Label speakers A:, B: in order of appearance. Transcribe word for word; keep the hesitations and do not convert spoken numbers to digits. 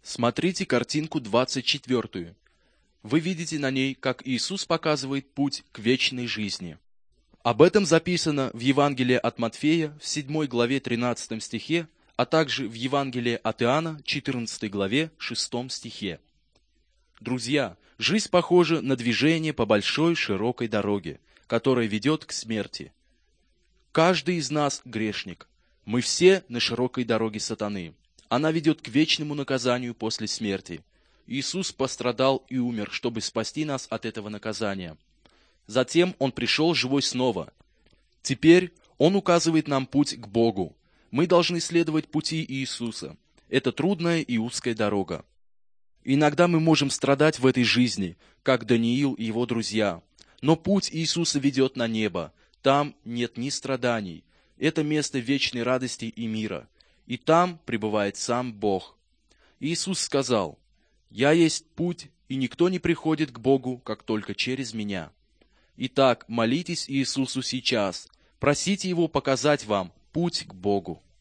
A: Смотрите картинку двадцать четвёртую. Вы видите на ней, как Иисус показывает путь к вечной жизни. Об этом записано в Евангелии от Матфея в седьмой главе тринадцатом стихе, а также в Евангелии от Иоанна четырнадцатой главе шестом стихе. Друзья, жизнь похожа на движение по большой широкой дороге, которая ведет к смерти. Каждый из нас грешник. Мы все на широкой дороге сатаны. Она ведет к вечному наказанию после смерти. Иисус пострадал и умер, чтобы спасти нас от этого наказания. Затем Он пришел живой снова. Теперь Он указывает нам путь к Богу. Мы должны следовать пути Иисуса. Это трудная и узкая дорога. Иногда мы можем страдать в этой жизни, как Даниил и его друзья. Но путь Иисуса ведет на небо. Там нет ни страданий. Это место вечной радости и мира. И там пребывает сам Бог. Иисус сказал: «Я есть путь, и никто не приходит к Богу, как только через Меня». Итак, молитесь Иисусу сейчас. Просите Его показать вам путь к Богу.